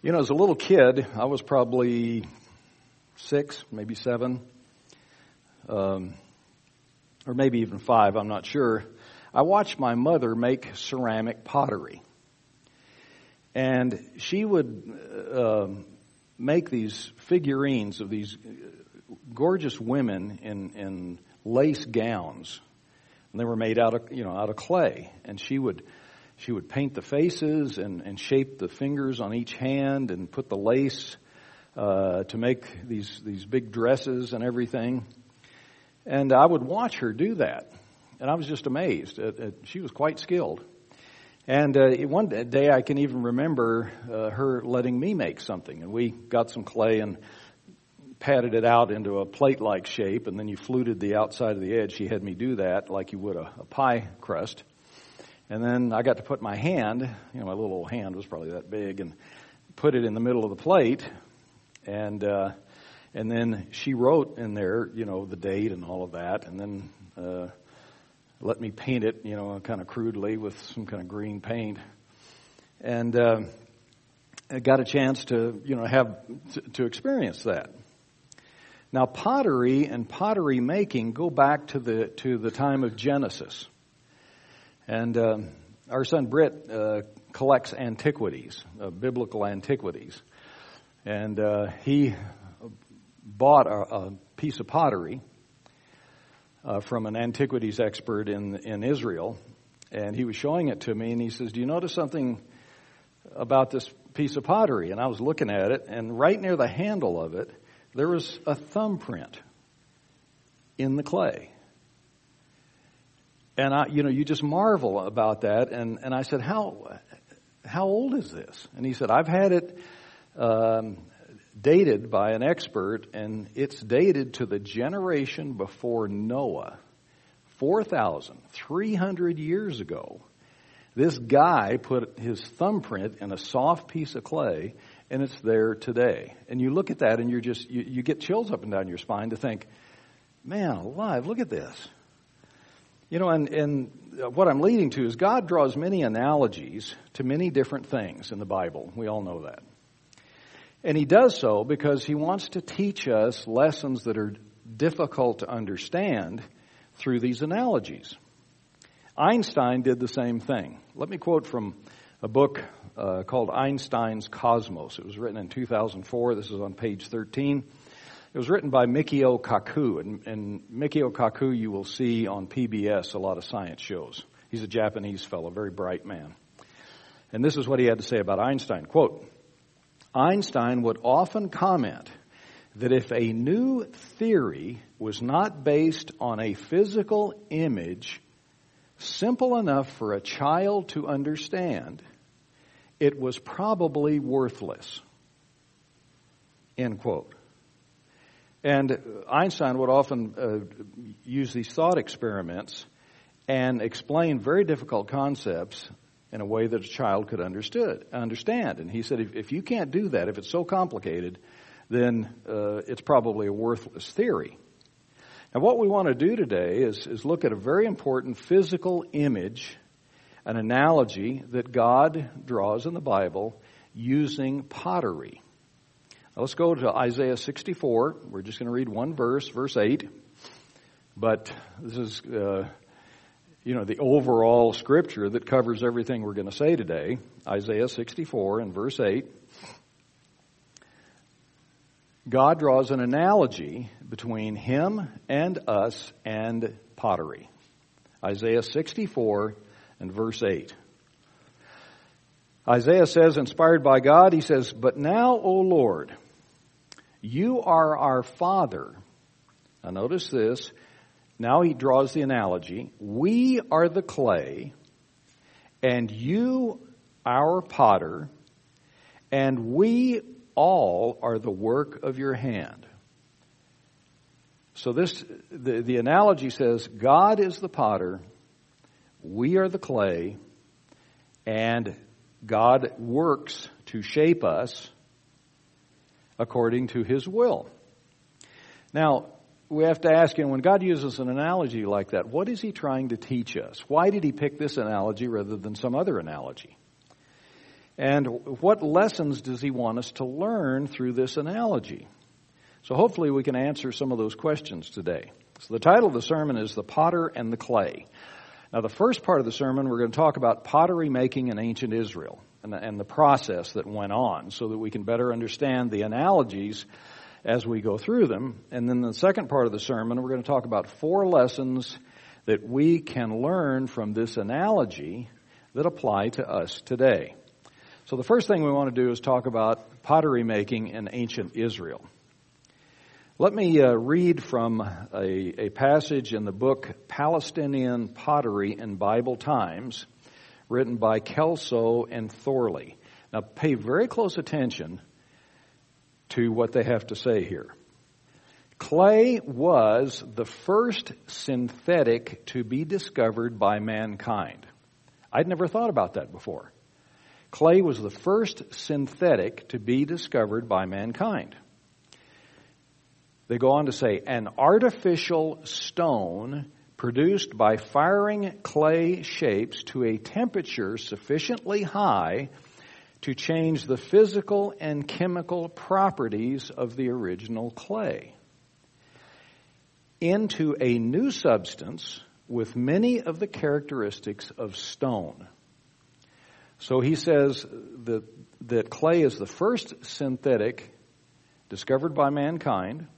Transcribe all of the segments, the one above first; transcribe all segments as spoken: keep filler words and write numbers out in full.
You know, as a little kid, I was probably six, maybe seven, um, or maybe even five, I'm not sure. I watched my mother make ceramic pottery. And she would uh, make these figurines of these gorgeous women in, in lace gowns. And they were made out of, you know, out of clay. And she would She would paint the faces and, and shape the fingers on each hand and put the lace uh, to make these these big dresses and everything. And I would watch her do that, and I was just amazed. At, at, she was quite skilled. And uh, one day I can even remember uh, her letting me make something. And we got some clay and patted it out into a plate-like shape, and then you fluted the outside of the edge. She had me do that like you would a, a pie crust. And then I got to put my hand, you know, my little hand was probably that big, and put it in the middle of the plate. And uh, and then she wrote in there, you know, the date and all of that, and then uh, let me paint it, you know, kind of crudely with some kind of green paint. And uh, I got a chance to, you know, have to, to experience that. Now, pottery and pottery making go back to the to the time of Genesis. And uh, our son Britt uh, collects antiquities, uh, biblical antiquities. And uh, he bought a, a piece of pottery uh, from an antiquities expert in, in Israel. And he was showing it to me, and he says, "Do you notice something about this piece of pottery?" And I was looking at it, and right near the handle of it, there was a thumbprint in the clay. And I, you know, you just marvel about that. And, and I said, how, how old is this? And he said, I've had it um, dated by an expert, and it's dated to the generation before Noah, four thousand three hundred years ago. This guy put his thumbprint in a soft piece of clay, and it's there today. And you look at that, and you're just, you, you get chills up and down your spine to think, man alive, look at this. You know, and, and what I'm leading to is God draws many analogies to many different things in the Bible. We all know that. And he does so because he wants to teach us lessons that are difficult to understand through these analogies. Einstein did the same thing. Let me quote from a book uh, called Einstein's Cosmos. It was written in two thousand four. This is on page thirteen. It was written by Mikio Kaku, and, and Mikio Kaku you will see on P B S a lot of science shows. He's a Japanese fellow, very bright man. And this is what he had to say about Einstein. Quote, Einstein would often comment that if a new theory was not based on a physical image simple enough for a child to understand, it was probably worthless. End quote. And Einstein would often uh, use these thought experiments and explain very difficult concepts in a way that a child could understood, understand. And he said, if, if you can't do that, if it's so complicated, then uh, it's probably a worthless theory. Now, what we want to do today is, is look at a very important physical image, an analogy that God draws in the Bible using pottery. Now, let's go to Isaiah sixty-four. We're just going to read one verse, verse eight. But this is, uh, you know, the overall scripture that covers everything we're going to say today. Isaiah sixty-four and verse eight. God draws an analogy between him and us and pottery. Isaiah sixty-four and verse eight. Isaiah says, inspired by God, he says, "But now, O Lord, you are our Father." Now notice this. Now he draws the analogy. "We are the clay, and you our potter, and we all are the work of your hand." So this, the, the analogy says, God is the potter, we are the clay, and God works to shape us according to his will. Now, we have to ask, you know, when God uses an analogy like that, what is he trying to teach us? Why did he pick this analogy rather than some other analogy? And what lessons does he want us to learn through this analogy? So hopefully we can answer some of those questions today. So the title of the sermon is The Potter and the Clay. Now the first part of the sermon, we're going to talk about pottery making in ancient Israel and the, and the process that went on so that we can better understand the analogies as we go through them. And then the second part of the sermon, we're going to talk about four lessons that we can learn from this analogy that apply to us today. So the first thing we want to do is talk about pottery making in ancient Israel. Let me uh, read from a, a passage in the book Palestinian Pottery in Bible Times, written by Kelso and Thorley. Now pay very close attention to what they have to say here. Clay was the first synthetic to be discovered by mankind. I'd never thought about that before. Clay was the first synthetic to be discovered by mankind. They go on to say, an artificial stone produced by firing clay shapes to a temperature sufficiently high to change the physical and chemical properties of the original clay into a new substance with many of the characteristics of stone. So he says that, that clay is the first synthetic discovered by mankind,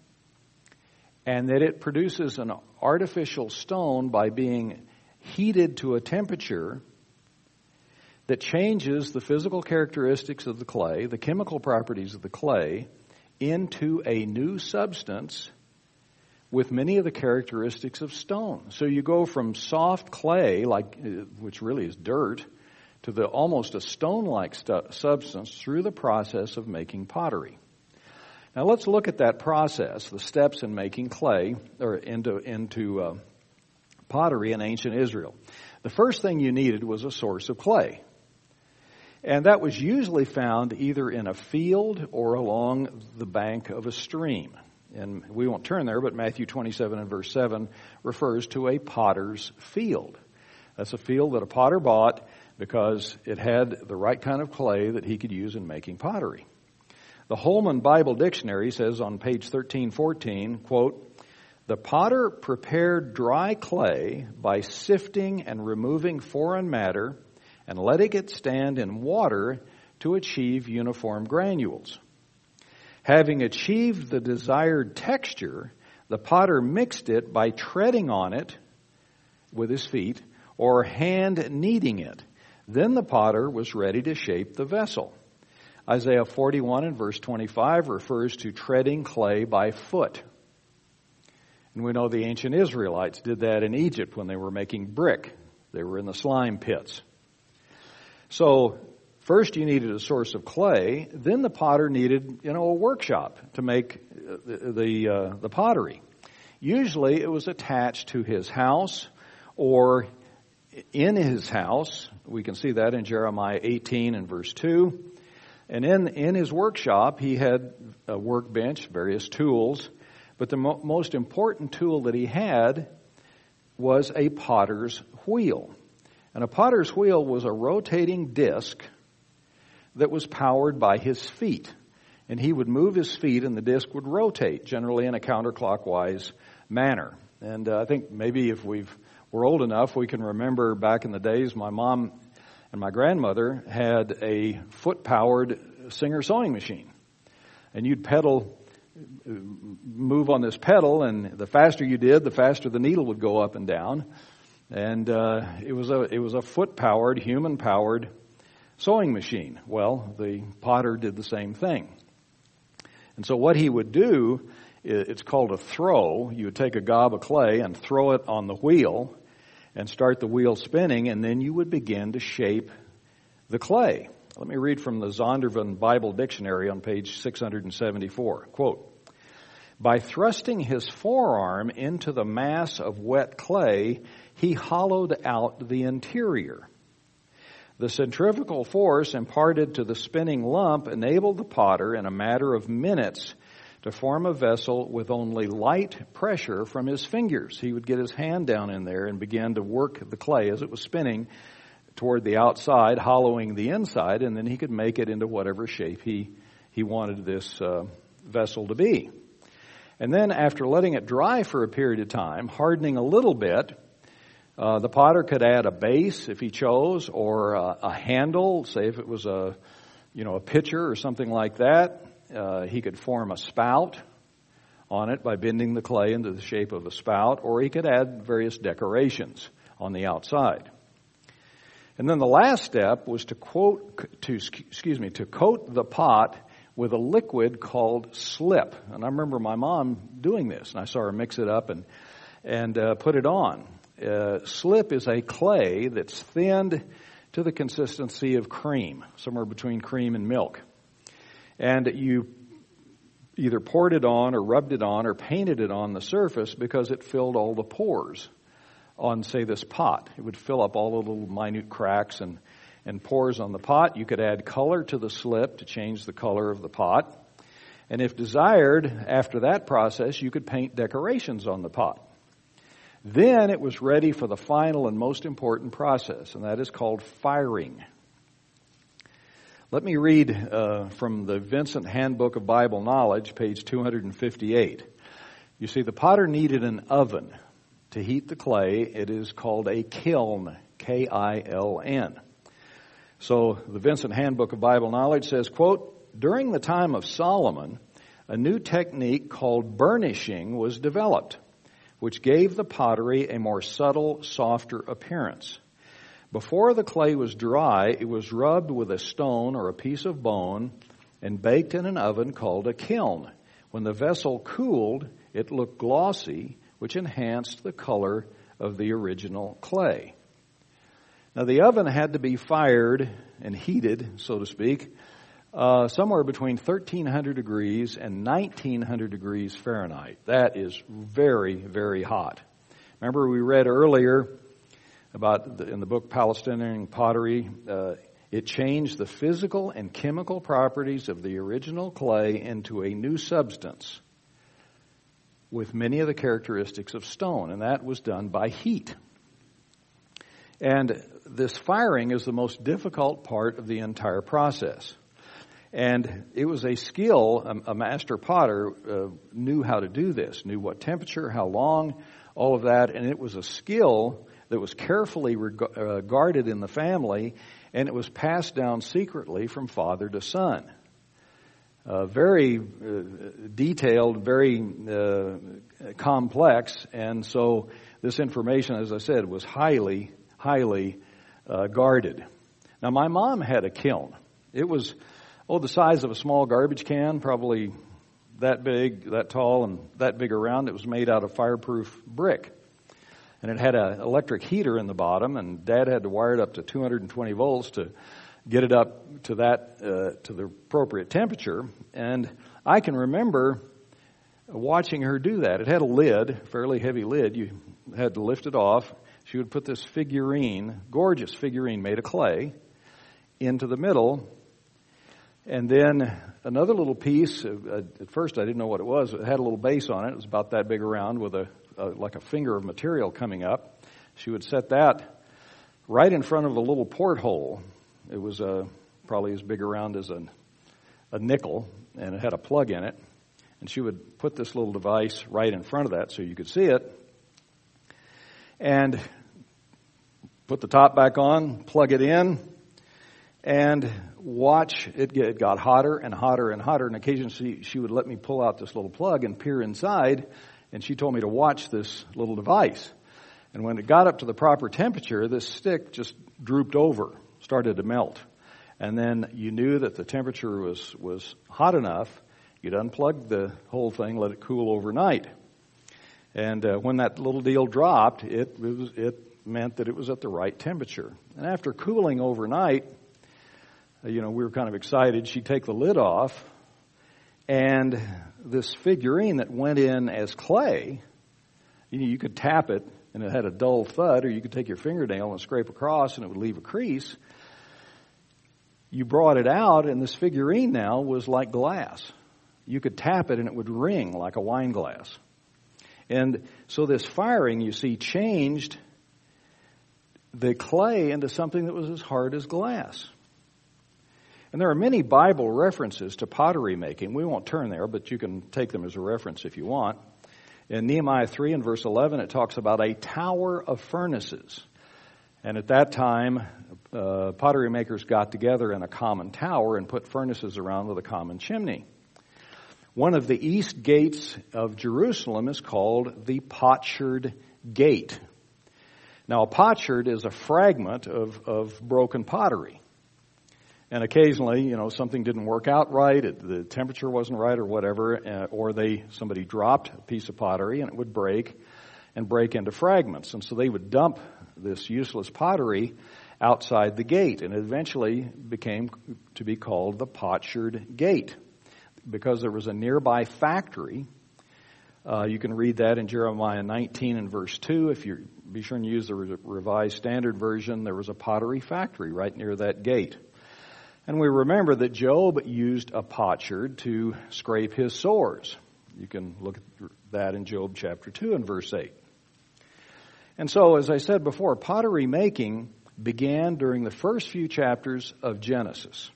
and that it produces an artificial stone by being heated to a temperature that changes the physical characteristics of the clay, the chemical properties of the clay, into a new substance with many of the characteristics of stone. So you go from soft clay, like which really is dirt, to the almost a stone-like stu- substance through the process of making pottery. Now let's look at that process, the steps in making clay, or into, into uh, pottery in ancient Israel. The first thing you needed was a source of clay. And that was usually found either in a field or along the bank of a stream. And we won't turn there, but Matthew twenty-seven and verse seven refers to a potter's field. That's a field that a potter bought because it had the right kind of clay that he could use in making pottery. The Holman Bible Dictionary says on page thirteen fourteen, quote, the potter prepared dry clay by sifting and removing foreign matter and letting it stand in water to achieve uniform granules. Having achieved the desired texture, the potter mixed it by treading on it with his feet or hand kneading it. Then the potter was ready to shape the vessel. Isaiah forty-one and verse twenty-five refers to treading clay by foot. And we know the ancient Israelites did that in Egypt when they were making brick. They were in the slime pits. So first you needed a source of clay, then the potter needed, you know, a workshop to make the the, uh, the pottery. Usually it was attached to his house or in his house. We can see that in Jeremiah eighteen and verse two. And in, in his workshop, he had a workbench, various tools. But the mo- most important tool that he had was a potter's wheel. And a potter's wheel was a rotating disc that was powered by his feet. And he would move his feet and the disc would rotate, generally in a counterclockwise manner. And uh, I think maybe if we've, we're old enough, we can remember back in the days my mom and my grandmother had a foot-powered Singer sewing machine. And you'd pedal, move on this pedal, and the faster you did, the faster the needle would go up and down. And uh, it was a it was a foot-powered, human-powered sewing machine. Well, the potter did the same thing. And so what he would do, it's called a throw. You would take a gob of clay and throw it on the wheel and start the wheel spinning, and then you would begin to shape the clay. Let me read from the Zondervan Bible Dictionary on page six hundred seventy-four. Quote, by thrusting his forearm into the mass of wet clay, he hollowed out the interior. The centrifugal force imparted to the spinning lump enabled the potter in a matter of minutes to form a vessel with only light pressure from his fingers. He would get his hand down in there and begin to work the clay as it was spinning toward the outside, hollowing the inside, and then he could make it into whatever shape he, he wanted this uh, vessel to be. And then after letting it dry for a period of time, hardening a little bit, uh, the potter could add a base if he chose, or a, a handle, say if it was a, you know, a pitcher or something like that. Uh, he could form a spout on it by bending the clay into the shape of a spout, or he could add various decorations on the outside. And then the last step was to quote, to excuse me, to coat the pot with a liquid called slip. And I remember my mom doing this, and I saw her mix it up and and uh, put it on. Uh, slip is a clay that's thinned to the consistency of cream, somewhere between cream and milk. And you either poured it on or rubbed it on or painted it on the surface because it filled all the pores on, say, this pot. It would fill up all the little minute cracks and, and pores on the pot. You could add color to the slip to change the color of the pot. And if desired, after that process, you could paint decorations on the pot. Then it was ready for the final and most important process, and that is called firing. Let me read uh, from the Vincent Handbook of Bible Knowledge, page two hundred fifty-eight. You see, the potter needed an oven to heat the clay. It is called a kiln, K I L N. So the Vincent Handbook of Bible Knowledge says, quote, during the time of Solomon, a new technique called burnishing was developed, which gave the pottery a more subtle, softer appearance. Before the clay was dry, it was rubbed with a stone or a piece of bone and baked in an oven called a kiln. When the vessel cooled, it looked glossy, which enhanced the color of the original clay. Now, the oven had to be fired and heated, so to speak, uh, somewhere between thirteen hundred degrees and nineteen hundred degrees Fahrenheit. That is very, very hot. Remember we read earlier about the, in the book Palestinian Pottery, uh, it changed the physical and chemical properties of the original clay into a new substance with many of the characteristics of stone, and that was done by heat. And this firing is the most difficult part of the entire process. And it was a skill, a, a master potter uh, knew how to do this, knew what temperature, how long, all of that, and it was a skill that was carefully reg- uh, guarded in the family, and it was passed down secretly from father to son. Uh, very uh, detailed, very uh, complex, and so this information, as I said, was highly, highly uh, guarded. Now, my mom had a kiln. It was, oh, the size of a small garbage can, probably that big, that tall, and that big around. It was made out of fireproof brick. And it had an electric heater in the bottom, and Dad had to wire it up to two hundred twenty volts to get it up to that, uh, to the appropriate temperature. And I can remember watching her do that. It had a lid, fairly heavy lid. You had to lift it off. She would put this figurine, gorgeous figurine made of clay, into the middle. And then another little piece, uh, at first I didn't know what it was. It had a little base on it. It was about that big around with a Uh, like a finger of material coming up. She would set that right in front of a little porthole. It was uh, probably as big around as a, a nickel, and it had a plug in it. And she would put this little device right in front of that so you could see it, and put the top back on, plug it in, and watch it get, it got hotter and hotter and hotter. And occasionally she, she would let me pull out this little plug and peer inside. And she told me to watch this little device. And when it got up to the proper temperature, this stick just drooped over, started to melt. And then you knew that the temperature was, was hot enough. You'd unplug the whole thing, let it cool overnight. And uh, when that little deal dropped, it, it, was, it meant that it was at the right temperature. And after cooling overnight, uh, you know, we were kind of excited. She'd take the lid off, and this figurine that went in as clay, you know, you could tap it and it had a dull thud, or you could take your fingernail and scrape across and it would leave a crease. You brought it out, and this figurine now was like glass. You could tap it and it would ring like a wine glass. And so this firing, you see, changed the clay into something that was as hard as glass. And there are many Bible references to pottery making. We won't turn there, but you can take them as a reference if you want. In Nehemiah three and verse eleven, it talks about a tower of furnaces. And at that time, uh, pottery makers got together in a common tower and put furnaces around with a common chimney. One of the east gates of Jerusalem is called the Potsherd Gate. Now, a potsherd is a fragment of, of broken pottery. And occasionally, you know, something didn't work out right, it, the temperature wasn't right or whatever, uh, or they somebody dropped a piece of pottery and it would break and break into fragments. And so they would dump this useless pottery outside the gate, and it eventually became to be called the Potsherd Gate because there was a nearby factory. Uh, you can read that in Jeremiah nineteen and verse two. If you be sure and use the Revised Standard Version, there was a pottery factory right near that gate. And we remember that Job used a potsherd to scrape his sores. You can look at that in Job chapter two and verse eight. And so, as I said before, pottery making began during the first few chapters of Genesis.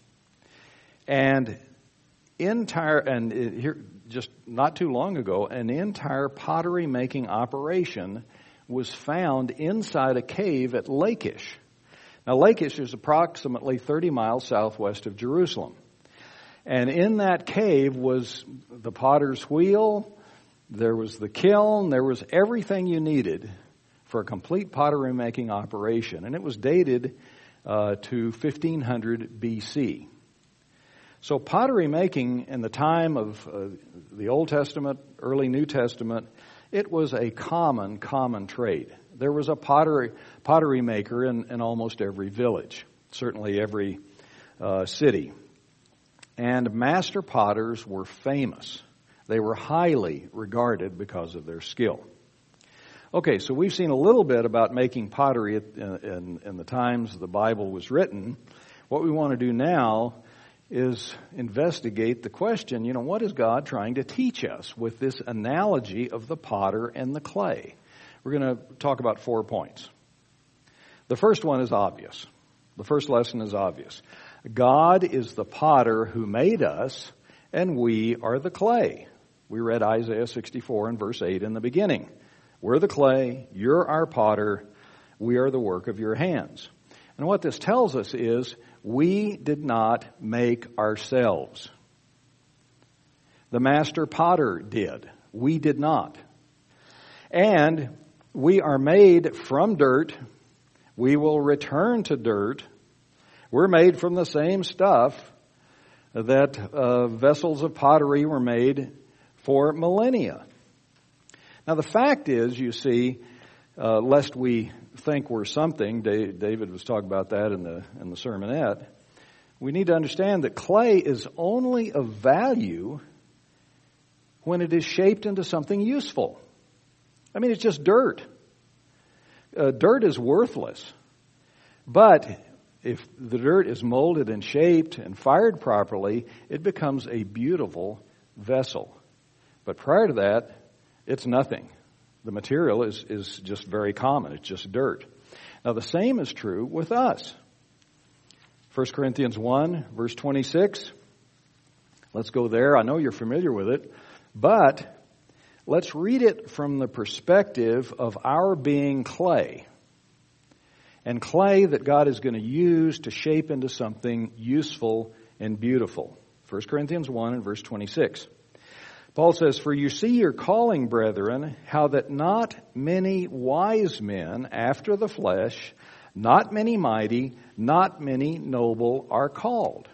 And entire and here just not too long ago, an entire pottery making operation was found inside a cave at Lachish. Now, Lachish is approximately thirty miles southwest of Jerusalem. And in that cave was the potter's wheel, there was the kiln, there was everything you needed for a complete pottery making operation. And it was dated uh, to fifteen hundred B C. So pottery making in the time of uh, the Old Testament, early New Testament, it was a common, common trade. There was a pottery pottery maker in, in almost every village, certainly every uh, city. And master potters were famous. They were highly regarded because of their skill. Okay, so we've seen a little bit about making pottery in, in, in the times the Bible was written. What we want to do now is investigate the question, you know, what is God trying to teach us with this analogy of the potter and the clay? We're going to talk about four points. The first one is obvious. The first lesson is obvious. God is the potter who made us, and we are the clay. We read Isaiah sixty-four and verse eight in the beginning. We're the clay, you're our potter, we are the work of your hands. And what this tells us is we did not make ourselves. The master potter did. We did not. And we are made from dirt. We will return to dirt. We're made from the same stuff that uh, vessels of pottery were made for millennia. Now the fact is, you see, uh, lest we think we're something, David was talking about that in the in the sermonette, we need to understand that clay is only of value when it is shaped into something useful. I mean, it's just dirt. Uh, dirt is worthless. But if the dirt is molded and shaped and fired properly, it becomes a beautiful vessel. But prior to that, it's nothing. The material is, is just very common. It's just dirt. Now, the same is true with us. First Corinthians one, verse twenty-six. Let's go there. I know you're familiar with it. But let's read it from the perspective of our being clay. And clay that God is going to use to shape into something useful and beautiful. First Corinthians one and verse twenty-six. Paul says, "For you see your calling, brethren, how that not many wise men after the flesh, not many mighty, not many noble are called.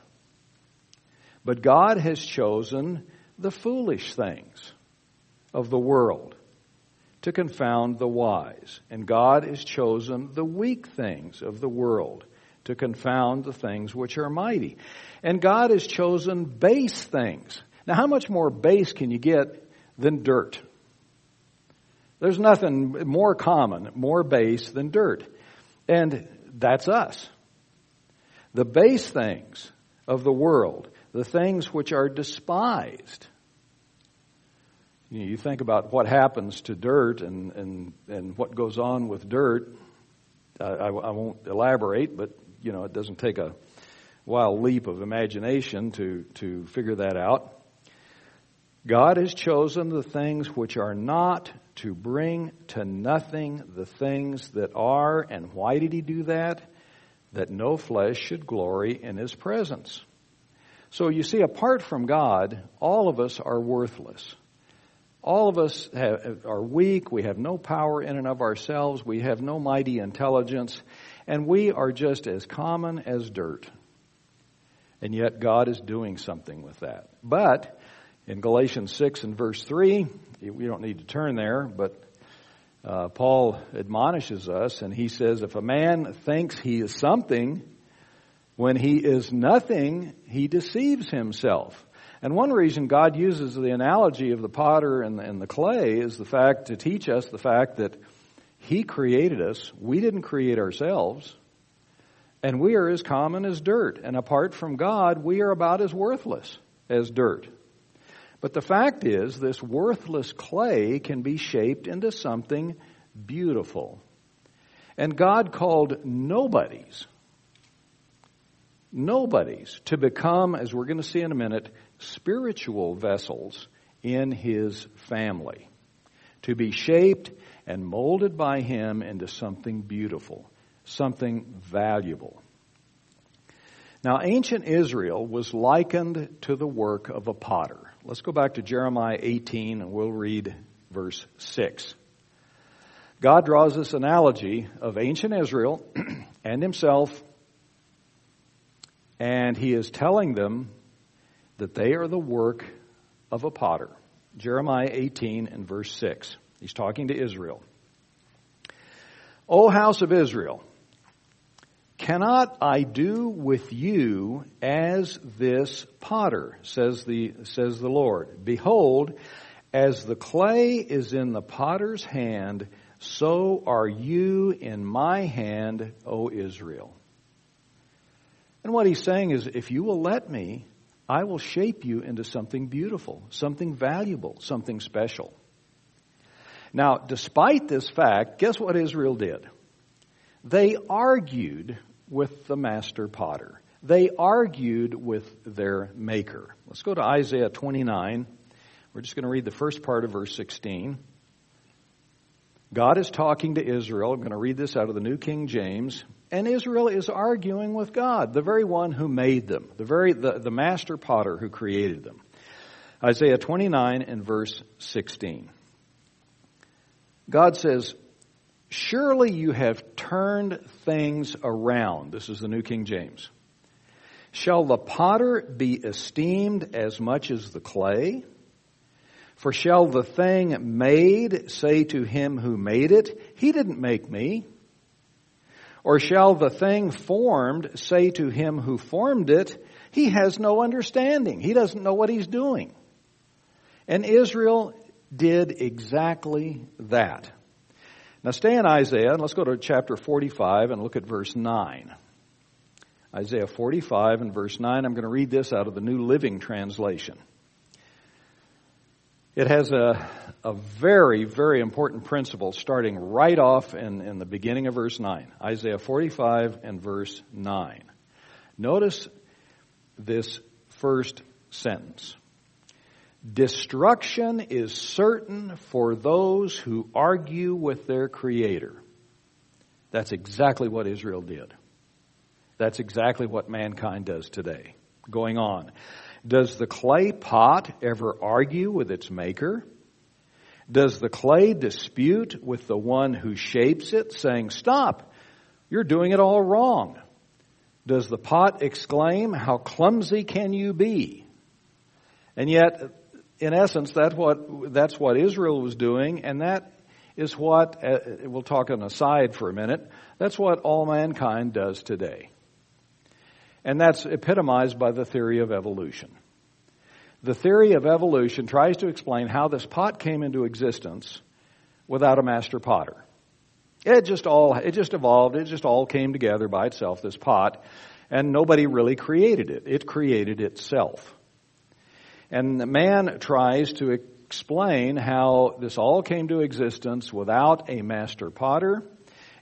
But God has chosen the foolish things of the world to confound the wise. And God has chosen the weak things of the world to confound the things which are mighty. And God has chosen base things." Now, how much more base can you get than dirt? There's nothing more common, more base than dirt. And that's us. The base things of the world, the things which are despised. You know, you think about what happens to dirt and, and, and what goes on with dirt. I, I won't elaborate, but, you know, it doesn't take a wild leap of imagination to, to figure that out. God has chosen the things which are not to bring to nothing the things that are. And why did he do that? That no flesh should glory in his presence. So you see, apart from God, all of us are worthless. All of us have, are weak. We have no power in and of ourselves. We have no mighty intelligence. And we are just as common as dirt. And yet God is doing something with that. But in Galatians six and verse three, we don't need to turn there, but uh, Paul admonishes us, and he says, if a man thinks he is something, when he is nothing, he deceives himself. And one reason God uses the analogy of the potter and the, and the clay is the fact to teach us the fact that he created us. We didn't create ourselves. And we are as common as dirt. And apart from God, we are about as worthless as dirt. But the fact is, this worthless clay can be shaped into something beautiful. And God called nobodies, nobodies to become, as we're going to see in a minute, spiritual vessels in his family. To be shaped and molded by him into something beautiful, something valuable. Now, ancient Israel was likened to the work of a potter. Let's go back to Jeremiah eighteen and we'll read verse six. God draws this analogy of ancient Israel and himself, and he is telling them that they are the work of a potter. Jeremiah eighteen and verse six. He's talking to Israel. O house of Israel, cannot I do with you as this potter, says the, says the Lord. Behold, as the clay is in the potter's hand, so are you in my hand, O Israel. And what he's saying is, if you will let me, I will shape you into something beautiful, something valuable, something special. Now, despite this fact, guess what Israel did? They argued with the master potter. They argued with their maker. Let's go to Isaiah twenty-nine. We're just going to read the first part of verse sixteen. God is talking to Israel. I'm going to read this out of the New King James. And Israel is arguing with God, the very one who made them, the very the, the master potter who created them. Isaiah twenty-nine and verse sixteen. God says, surely you have turned things around. This is the New King James. Shall the potter be esteemed as much as the clay? For shall the thing made say to him who made it, he didn't make me? Or shall the thing formed say to him who formed it, he has no understanding. He doesn't know what he's doing. And Israel did exactly that. Now stay in Isaiah, and let's go to chapter forty-five and look at verse nine. Isaiah forty-five and verse nine, I'm going to read this out of the New Living Translation. It has a, a very, very important principle starting right off in, in the beginning of verse nine. Isaiah forty-five and verse nine. Notice this first sentence. Destruction is certain for those who argue with their Creator. That's exactly what Israel did. That's exactly what mankind does today. Going on. Does the clay pot ever argue with its maker? Does the clay dispute with the one who shapes it, saying, stop, you're doing it all wrong? Does the pot exclaim, how clumsy can you be? And yet, in essence, that's what, that's what Israel was doing, and that is what, uh, we'll talk on a side for a minute, that's what all mankind does today. And that's epitomized by the theory of evolution. The theory of evolution tries to explain how this pot came into existence without a master potter. It just all, it just evolved, it just all came together by itself, this pot, and nobody really created it. It created itself. And man tries to explain how this all came to existence without a master potter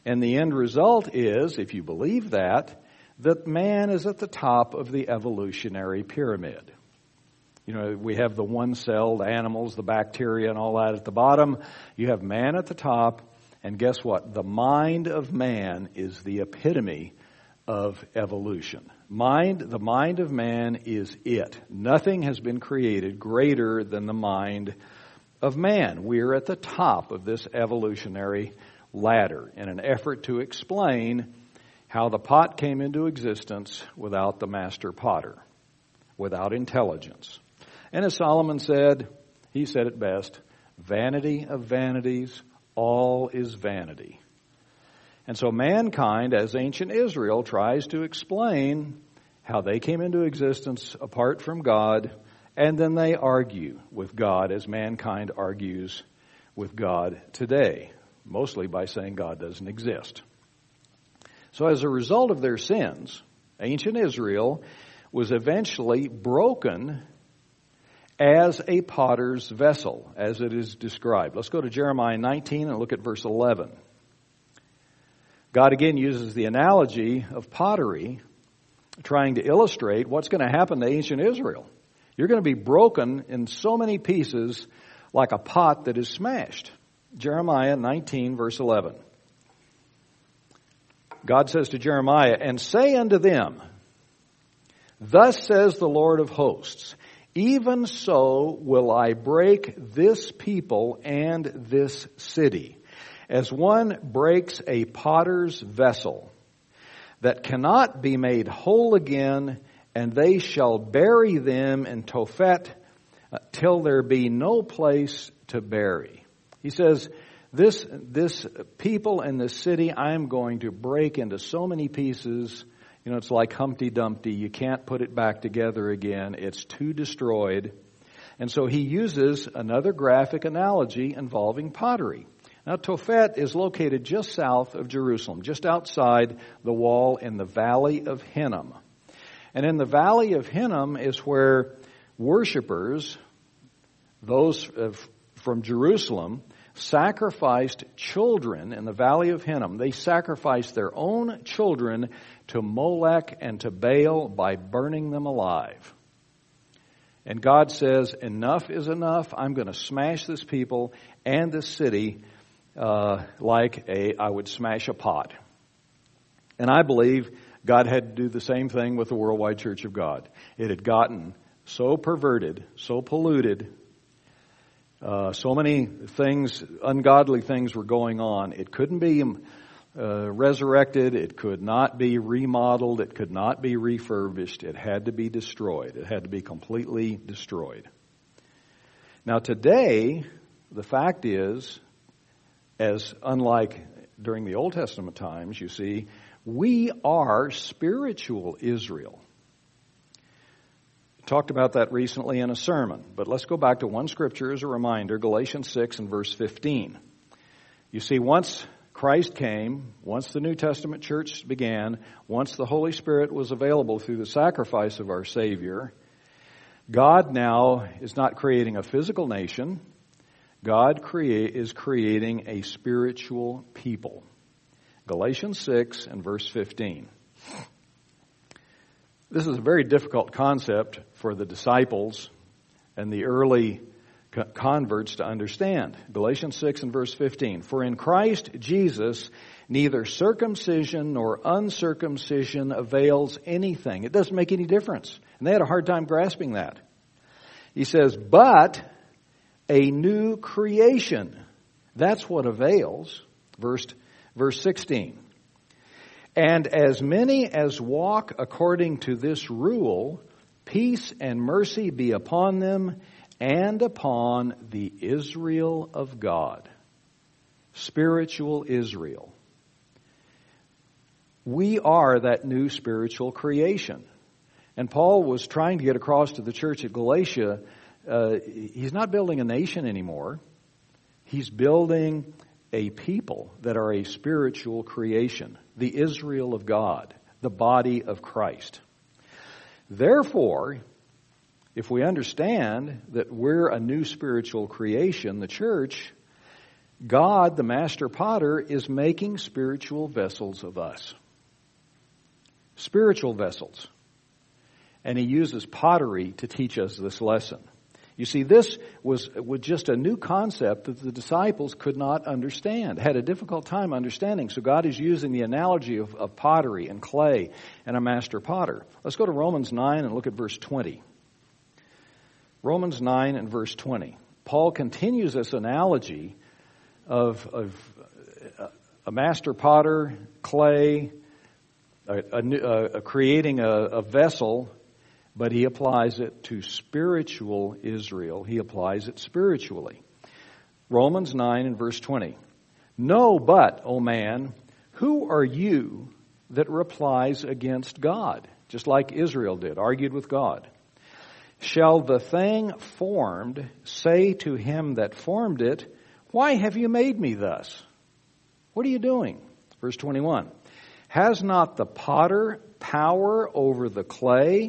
And the end result is, if you believe that, that man is at the top of the evolutionary pyramid. You know, we have the one-celled animals, the bacteria and all that at the bottom. You have man at the top, and guess what? The mind of man is the epitome of evolution. Mind, the mind of man is it. Nothing has been created greater than the mind of man. We're at the top of this evolutionary ladder in an effort to explain how the pot came into existence without the master potter, without intelligence. And as Solomon said, he said it best, vanity of vanities, all is vanity. And so mankind, as ancient Israel, tries to explain how they came into existence apart from God, and then they argue with God as mankind argues with God today, mostly by saying God doesn't exist. So as a result of their sins, ancient Israel was eventually broken as a potter's vessel, as it is described. Let's go to Jeremiah nineteen and look at verse eleven. God again uses the analogy of pottery, trying to illustrate what's going to happen to ancient Israel. You're going to be broken in so many pieces like a pot that is smashed. Jeremiah nineteen, verse eleven. God says to Jeremiah, "And say unto them, Thus says the Lord of hosts, even so will I break this people and this city, as one breaks a potter's vessel, that cannot be made whole again, and they shall bury them in Tophet till there be no place to bury." He says, this, this people and this city I am going to break into so many pieces. You know, it's like Humpty Dumpty. You can't put it back together again. It's too destroyed. And so he uses another graphic analogy involving pottery. Now, Tophet is located just south of Jerusalem, just outside the wall in the Valley of Hinnom. And in the Valley of Hinnom is where worshipers, those from Jerusalem, sacrificed children in the Valley of Hinnom. They sacrificed their own children to Molech and to Baal by burning them alive. And God says, enough is enough. I'm going to smash this people and this city uh, like a I would smash a pot. And I believe God had to do the same thing with the Worldwide Church of God. It had gotten so perverted, so polluted, uh, so many things, ungodly things were going on. It couldn't be uh, resurrected. It could not be remodeled. It could not be refurbished. It had to be destroyed. It had to be completely destroyed. Now today, the fact is, as unlike during the Old Testament times, you see, we are spiritual Israel. Talked about that recently in a sermon, but let's go back to one scripture as a reminder, Galatians six and verse fifteen. You see, once Christ came, once the New Testament church began, once the Holy Spirit was available through the sacrifice of our Savior, God now is not creating a physical nation. God create, is creating a spiritual people. Galatians six and verse fifteen. This is a very difficult concept for the disciples and the early converts to understand. Galatians six and verse fifteen. For in Christ Jesus, neither circumcision nor uncircumcision avails anything. It doesn't make any difference. And they had a hard time grasping that. He says, but a new creation. That's what avails. Verse, verse sixteen. And as many as walk according to this rule, peace and mercy be upon them and upon the Israel of God. Spiritual Israel. We are that new spiritual creation. And Paul was trying to get across to the church at Galatia, uh, he's not building a nation anymore. He's building a people that are a spiritual creation, the Israel of God, the body of Christ. Therefore, if we understand that we're a new spiritual creation, the church, God, the master potter, is making spiritual vessels of us. Spiritual vessels. And he uses pottery to teach us this lesson. You see, this was, was just a new concept that the disciples could not understand, had a difficult time understanding. So God is using the analogy of, of pottery and clay and a master potter. Let's go to Romans nine and look at verse twenty. Romans nine and verse twenty. Paul continues this analogy of, of a master potter, clay, a, a, a creating a, a vessel, but he applies it to spiritual Israel. He applies it spiritually. Romans nine and verse twenty. No, but, O man, who are you that replies against God? Just like Israel did, argued with God. Shall the thing formed say to him that formed it, why have you made me thus? What are you doing? Verse twenty-one. Has not the potter power over the clay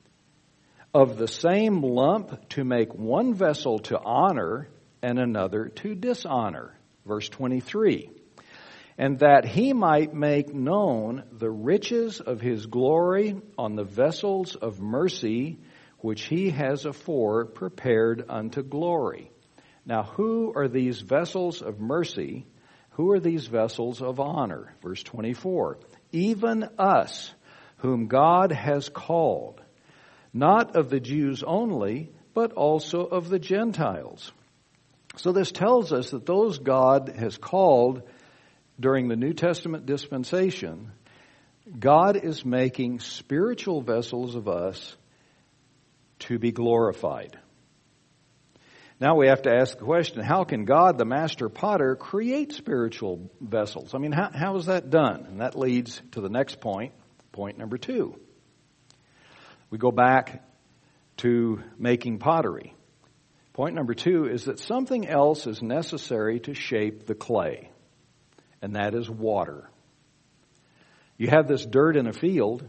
of the same lump to make one vessel to honor and another to dishonor? Verse twenty-three. And that he might make known the riches of his glory on the vessels of mercy, which he has afore prepared unto glory. Now, who are these vessels of mercy? Who are these vessels of honor? Verse twenty-four. Even us, whom God has called, not of the Jews only, but also of the Gentiles. So this tells us that those God has called during the New Testament dispensation, God is making spiritual vessels of us to be glorified. Now we have to ask the question, how can God, the master potter, create spiritual vessels? I mean, how, how is that done? And that leads to the next point, point number two. We go back to making pottery. Point number two is that something else is necessary to shape the clay, and that is water. You have this dirt in a field,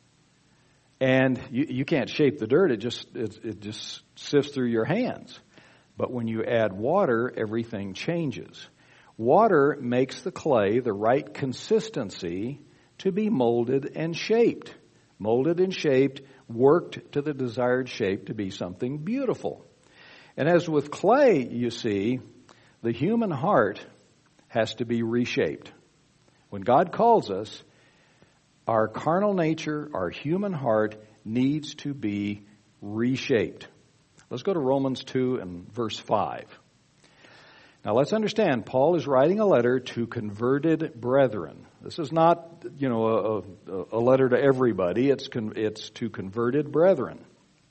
and you, you can't shape the dirt. It just it, it just sifts through your hands. But when you add water, everything changes. Water makes the clay the right consistency to be molded and shaped. Molded and shaped, worked to the desired shape to be something beautiful. And as with clay, you see, the human heart has to be reshaped. When God calls us, our carnal nature, our human heart needs to be reshaped. Let's go to Romans two and verse five. Now let's understand, Paul is writing a letter to converted brethren. This is not, you know, a, a letter to everybody. It's con, it's to converted brethren.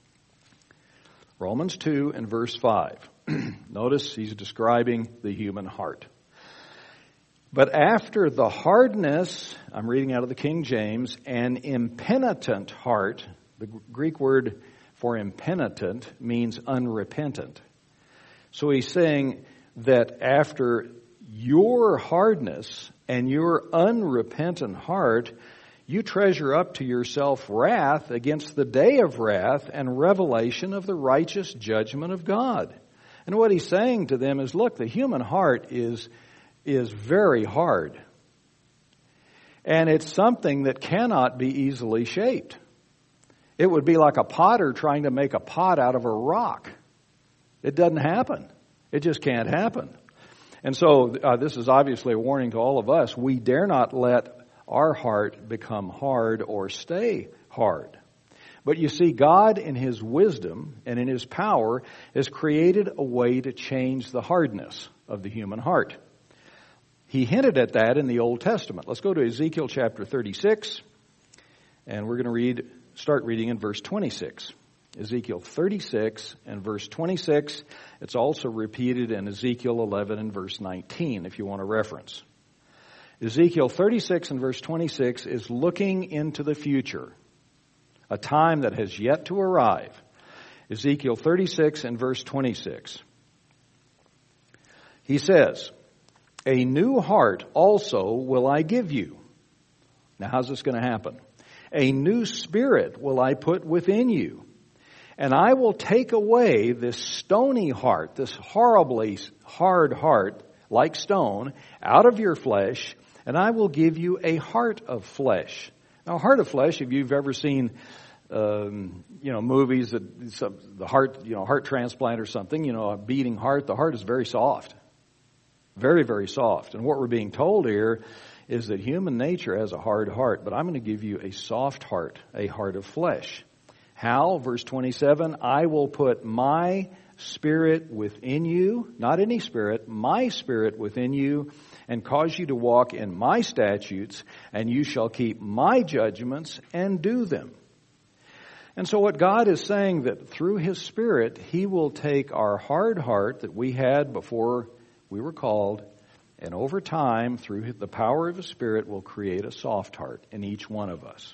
Romans two and verse five. Notice he's describing the human heart. But after the hardness, I'm reading out of the King James, an impenitent heart, the Greek word for impenitent means unrepentant. So he's saying that after your hardness and your unrepentant heart, you treasure up to yourself wrath against the day of wrath and revelation of the righteous judgment of God. And what he's saying to them is, look, the human heart is, is very hard. And it's something that cannot be easily shaped. It would be like a potter trying to make a pot out of a rock. It doesn't happen. It just can't happen. And so uh, this is obviously a warning to all of us. We dare not let our heart become hard or stay hard. But you see, God in His wisdom and in His power has created a way to change the hardness of the human heart. He hinted at that in the Old Testament. Let's go to Ezekiel chapter thirty-six, and we're going to read, start reading in verse twenty-six. Ezekiel thirty-six and verse twenty-six. It's also repeated in Ezekiel eleven and verse nineteen, if you want a reference. Ezekiel thirty-six and verse twenty-six is looking into the future, a time that has yet to arrive. Ezekiel thirty-six and verse twenty-six. He says, "A new heart also will I give you." Now, how's this going to happen? "A new spirit will I put within you. And I will take away this stony heart," this horribly hard heart like stone, out of your flesh, and I will give you a heart of flesh. Now, a heart of flesh, if you've ever seen, um, you know, movies that some, the heart, you know, heart transplant or something, you know, a beating heart, the heart is very soft. Very, very soft. And what we're being told here is that human nature has a hard heart, but I'm going to give you a soft heart, a heart of flesh. How? Verse twenty-seven, I will put my spirit within you, not any spirit, my spirit within you, and cause you to walk in my statutes, and you shall keep my judgments and do them. And so what God is saying, that through His Spirit, He will take our hard heart that we had before we were called, and over time, through the power of His Spirit, will create a soft heart in each one of us.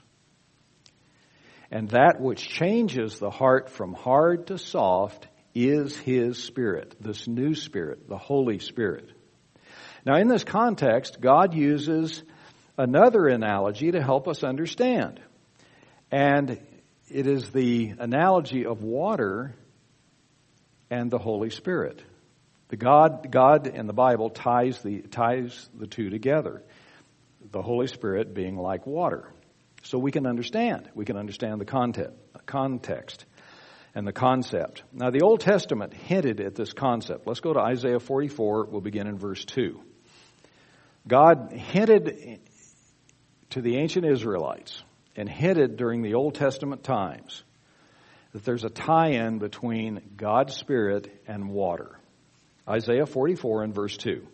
And that which changes the heart from hard to soft is His Spirit, this new Spirit, the Holy Spirit. Now, in this context, God uses another analogy to help us understand. And it is the analogy of water and the Holy Spirit. The God, God in the Bible ties the, ties the two together. The Holy Spirit being like water. So we can understand. We can understand the content, context and the concept. Now, the Old Testament hinted at this concept. Let's go to Isaiah forty-four. We'll begin in verse two. God hinted to the ancient Israelites and hinted during the Old Testament times that there's a tie-in between God's Spirit and water. Isaiah forty-four and verse two.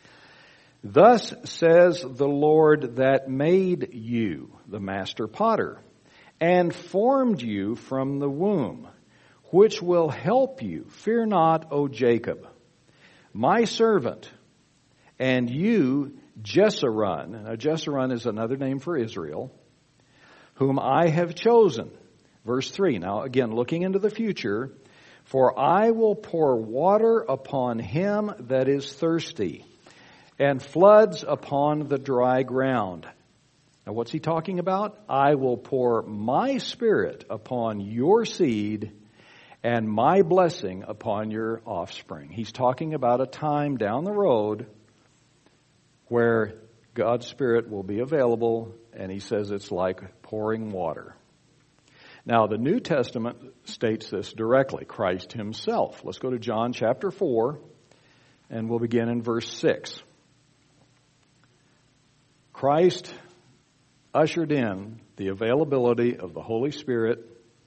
Thus says the Lord that made you, the master potter, and formed you from the womb, which will help you. Fear not, O Jacob, my servant, and you, Jeshurun. Now, Jeshurun is another name for Israel, whom I have chosen. Verse three. Now, again, looking into the future, for I will pour water upon him that is thirsty, and floods upon the dry ground. Now, what's he talking about? I will pour my Spirit upon your seed and my blessing upon your offspring. He's talking about a time down the road where God's Spirit will be available, and he says it's like pouring water. Now, the New Testament states this directly, Christ himself. Let's go to John chapter four, and we'll begin in verse six. Christ ushered in the availability of the Holy Spirit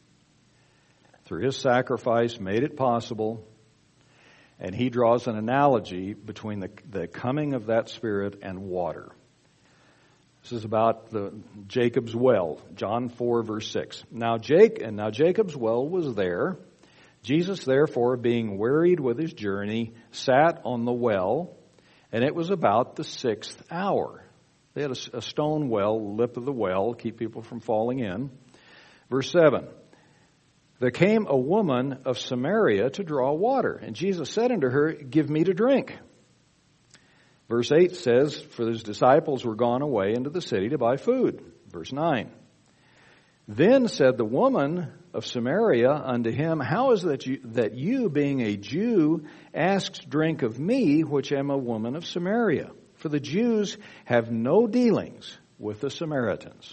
through his sacrifice, made it possible, and he draws an analogy between the, the coming of that Spirit and water. This is about the Jacob's well, John four, verse six. Now, Jake, and now Jacob's well was there. Jesus, therefore, being wearied with his journey, sat on the well, and it was about the sixth hour. They had a, a stone well, lip of the well, keep people from falling in. Verse seven. There came a woman of Samaria to draw water, and Jesus said unto her, Give me to drink. Verse eight says, For his disciples were gone away into the city to buy food. Verse nine. Then said the woman of Samaria unto him, How is that you, that you, being a Jew, ask drink of me, which am a woman of Samaria? For the Jews have no dealings with the Samaritans.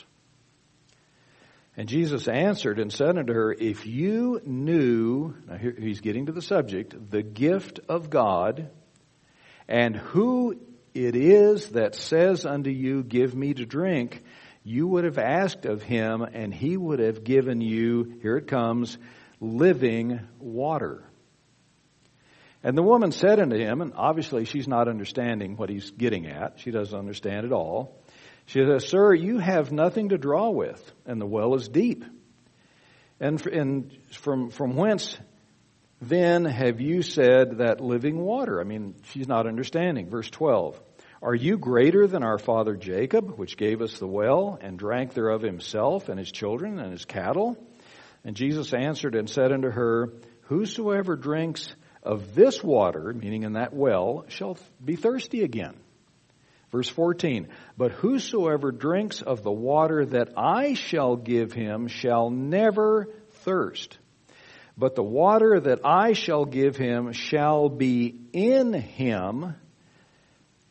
And Jesus answered and said unto her, If you knew, now here he's getting to the subject, the gift of God, and who it is that says unto you, Give me to drink, you would have asked of him, and he would have given you, here it comes, living water. And the woman said unto him, and obviously she's not understanding what he's getting at. She doesn't understand at all. She says, Sir, you have nothing to draw with, and the well is deep. And, and from, from whence then have you said that living water? I mean, she's not understanding. Verse twelve. Are you greater than our father Jacob, which gave us the well, and drank thereof himself, and his children, and his cattle? And Jesus answered and said unto her, Whosoever drinks of this water, meaning in that well, shall be thirsty again. Verse fourteen, But whosoever drinks of the water that I shall give him shall never thirst. But the water that I shall give him shall be in him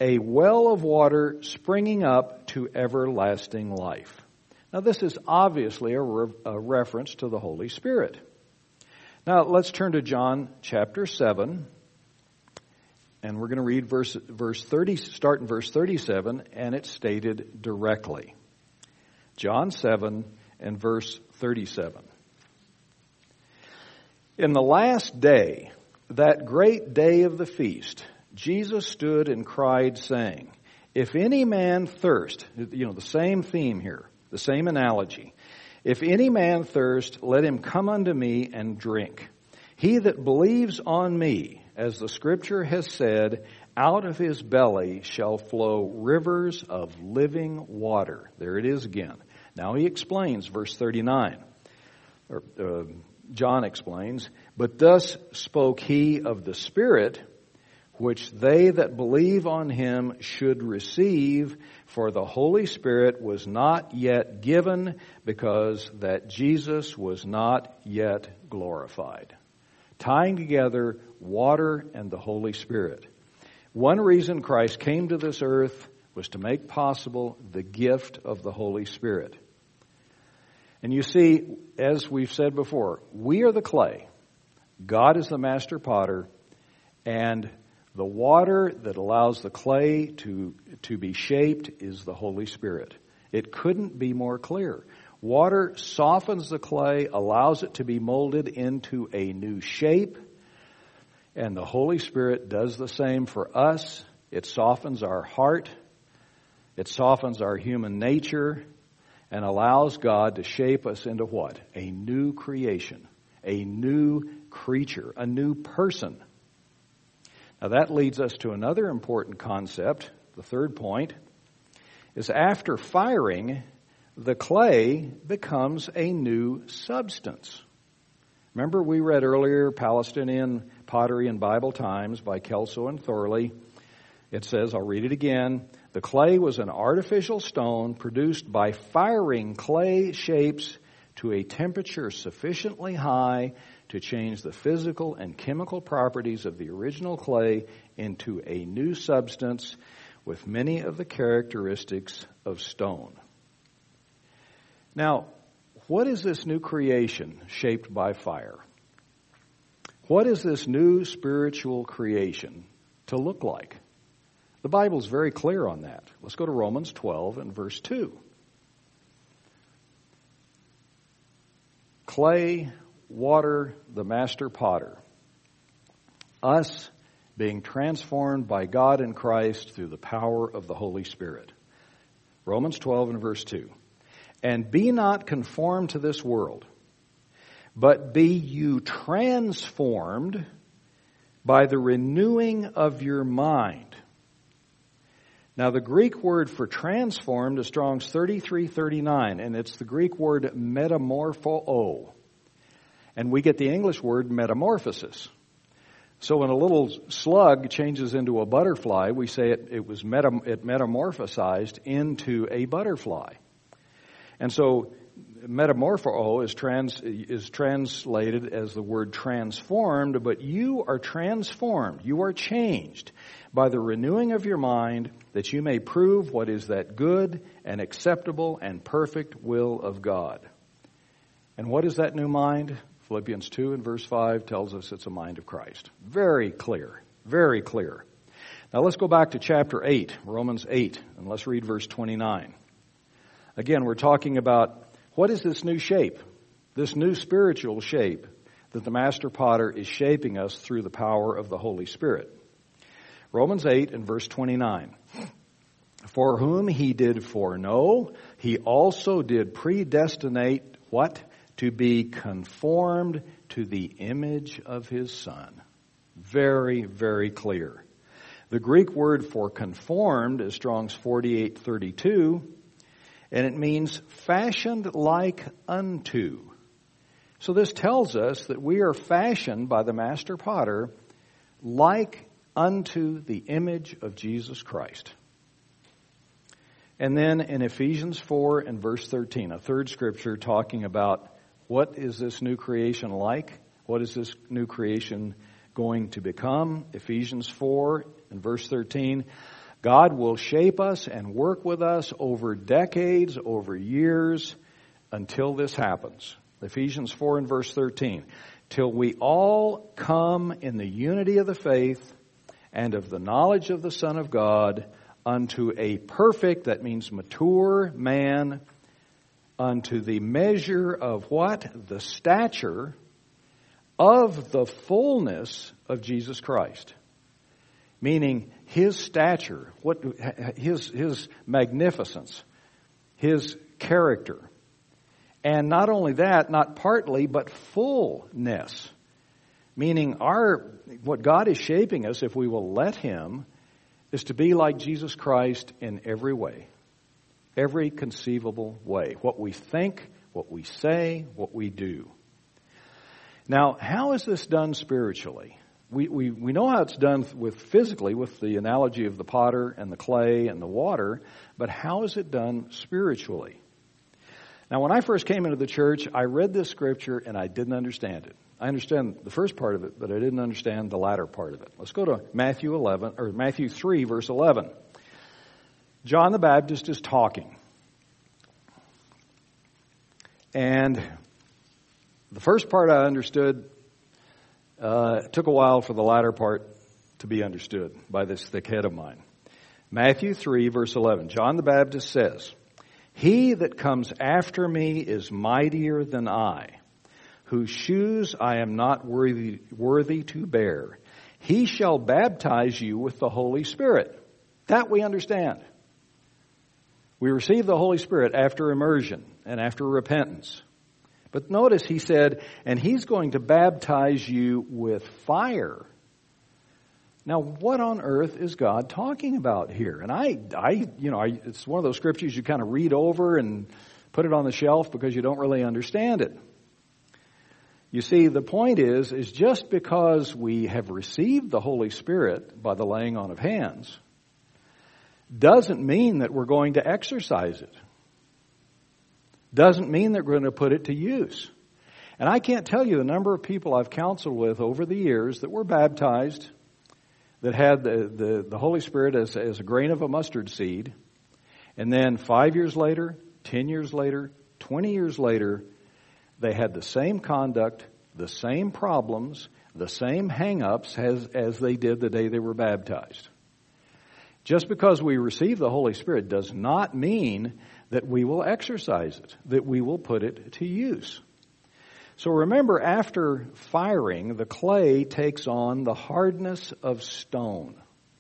a well of water springing up to everlasting life. Now, this is obviously a, re- a reference to the Holy Spirit. Now, let's turn to John chapter seven, and we're going to read verse, verse thirty, start in verse thirty-seven, and it's stated directly. John seven and verse thirty-seven. In the last day, that great day of the feast, Jesus stood and cried, saying, if any man thirst, you know, the same theme here, the same analogy. If any man thirst, let him come unto me and drink. He that believes on me, as the scripture has said, out of his belly shall flow rivers of living water. There it is again. Now he explains, verse thirty-nine. Or, uh, John explains, but thus spoke he of the Spirit, which they that believe on him should receive, for the Holy Spirit was not yet given, because that Jesus was not yet glorified. Tying together water and the Holy Spirit. One reason Christ came to this earth was to make possible the gift of the Holy Spirit. And you see, as we've said before, we are the clay. God is the master potter, and the water that allows the clay to, to be shaped is the Holy Spirit. It couldn't be more clear. Water softens the clay, allows it to be molded into a new shape, and the Holy Spirit does the same for us. It softens our heart, it softens our human nature, and allows God to shape us into what? A new creation, a new creature, a new person. Now that leads us to another important concept. The third point is after firing, the clay becomes a new substance. Remember we read earlier Palestinian Pottery in Bible Times by Kelso and Thorley. It says, I'll read it again, the clay was an artificial stone produced by firing clay shapes to a temperature sufficiently high to change the physical and chemical properties of the original clay into a new substance with many of the characteristics of stone. Now, what is this new creation shaped by fire? What is this new spiritual creation to look like? The Bible is very clear on that. Let's go to Romans twelve and verse two. Clay, water, the master potter. Us being transformed by God in Christ through the power of the Holy Spirit. Romans twelve and verse two. And be not conformed to this world, but be you transformed by the renewing of your mind. Now the Greek word for transformed is Strong's thirty-three thirty-nine, and it's the Greek word metamorpho. And we get the English word metamorphosis. So when a little slug changes into a butterfly, we say it, it was meta, it metamorphosized into a butterfly. And so metamorpho is trans is translated as the word transformed, but you are transformed, you are changed by the renewing of your mind, that you may prove what is that good and acceptable and perfect will of God. And what is that new mind? Philippians two and verse five tells us it's a mind of Christ. Very clear, very clear. Now let's go back to chapter eight, Romans eight, and let's read verse twenty-nine. Again, we're talking about what is this new shape, this new spiritual shape that the master potter is shaping us through the power of the Holy Spirit. Romans eight and verse twenty-nine. For whom he did foreknow, he also did predestinate what? To be conformed to the image of his Son. Very, very clear. The Greek word for conformed is Strong's forty-eight thirty-two, and it means fashioned like unto. So this tells us that we are fashioned by the master potter like unto the image of Jesus Christ. And then in Ephesians four and verse thirteen, a third scripture talking about what is this new creation like? What is this new creation going to become? Ephesians four and verse thirteen. God will shape us and work with us over decades, over years, until this happens. Ephesians four and verse thirteen. Till we all come in the unity of the faith and of the knowledge of the Son of God, unto a perfect, that means mature man, unto the measure of what? The stature of the fullness of Jesus Christ. Meaning His stature, what His His magnificence, His character. And not only that, not partly, but fullness. Meaning our what God is shaping us, if we will let Him, is to be like Jesus Christ in every way. Every conceivable way. What we think, what we say, what we do. Now, how is this done spiritually? We, we, we know how it's done with physically, with the analogy of the potter and the clay and the water, but how is it done spiritually? Now, when I first came into the church, I read this scripture and I didn't understand it. I understand the first part of it, but I didn't understand the latter part of it. Let's go to Matthew eleven or Matthew three, verse eleven. John the Baptist is talking. And the first part I understood, uh, it took a while for the latter part to be understood by this thick head of mine. Matthew three, verse eleven. John the Baptist says, "He that comes after me is mightier than I, whose shoes I am not worthy, worthy to bear. He shall baptize you with the Holy Spirit." That we understand. We receive the Holy Spirit after immersion and after repentance. But notice he said, and He's going to baptize you with fire. Now, what on earth is God talking about here? And I, I, you know, I, it's one of those scriptures you kind of read over and put it on the shelf because you don't really understand it. You see, the point is, is just because we have received the Holy Spirit by the laying on of hands, doesn't mean that we're going to exercise it. Doesn't mean that we're going to put it to use. And I can't tell you the number of people I've counseled with over the years that were baptized, that had the, the, the Holy Spirit as, as a grain of a mustard seed, and then five years later, ten years later, twenty years later, they had the same conduct, the same problems, the same hang-ups as, as they did the day they were baptized. Just because we receive the Holy Spirit does not mean that we will exercise it, that we will put it to use. So remember, after firing, the clay takes on the hardness of stone.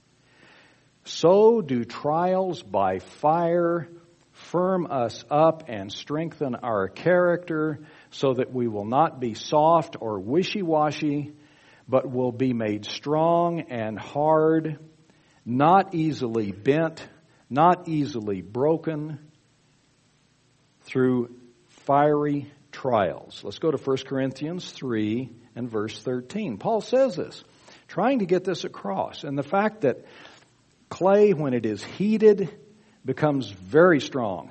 So do trials by fire firm us up and strengthen our character so that we will not be soft or wishy-washy, but will be made strong and hard, not easily bent, not easily broken through fiery trials. Let's go to First Corinthians three and verse thirteen. Paul says this, trying to get this across. And the fact that clay, when it is heated, becomes very strong.